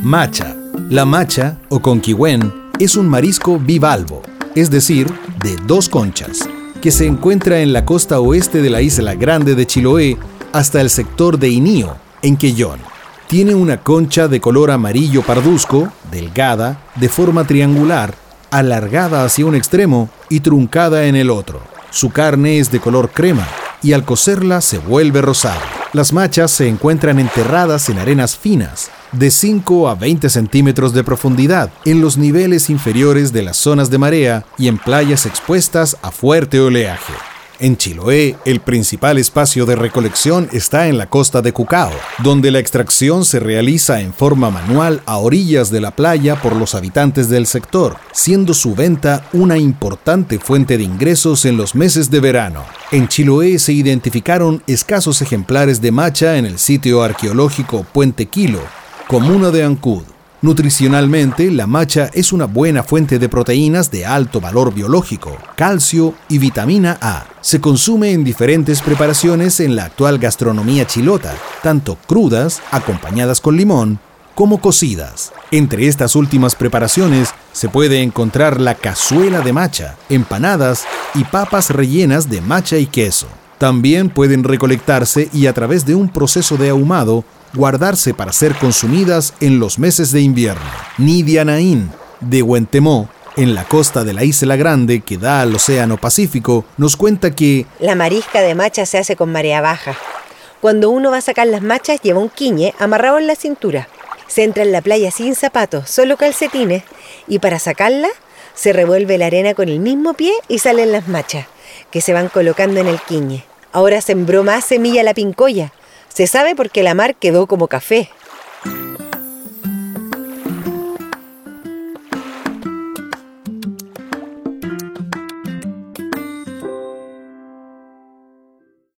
Macha. La macha, o conquihuen, es un marisco bivalvo, es decir, de 2 conchas, que se encuentra en la costa oeste de la Isla Grande de Chiloé hasta el sector de Inío, en Quellón. Tiene una concha de color amarillo parduzco, delgada, de forma triangular, alargada hacia un extremo y truncada en el otro. Su carne es de color crema y al cocerla se vuelve rosada. Las machas se encuentran enterradas en arenas finas, de 5 a 20 centímetros de profundidad, en los niveles inferiores de las zonas de marea y en playas expuestas a fuerte oleaje. En Chiloé, el principal espacio de recolección está en la costa de Cucao, donde la extracción se realiza en forma manual a orillas de la playa por los habitantes del sector, siendo su venta una importante fuente de ingresos en los meses de verano. En Chiloé se identificaron escasos ejemplares de macha en el sitio arqueológico Puente Quilo, comuna de Ancud. Nutricionalmente, la macha es una buena fuente de proteínas de alto valor biológico, calcio y vitamina A. Se consume en diferentes preparaciones en la actual gastronomía chilota, tanto crudas, acompañadas con limón, como cocidas. Entre estas últimas preparaciones se puede encontrar la cazuela de macha, empanadas y papas rellenas de macha y queso. También pueden recolectarse y a través de un proceso de ahumado, guardarse para ser consumidas en los meses de invierno. Nidia Naín, de Huentemó, en la costa de la Isla Grande que da al Océano Pacífico, nos cuenta que la marisca de macha se hace con marea baja. Cuando uno va a sacar las machas, lleva un quiñe amarrado en la cintura. Se entra en la playa sin zapatos, solo calcetines, y para sacarla se revuelve la arena con el mismo pie y salen las machas, que se van colocando en el quiñe. Ahora sembró más semilla la pincoya. Se sabe porque la mar quedó como café.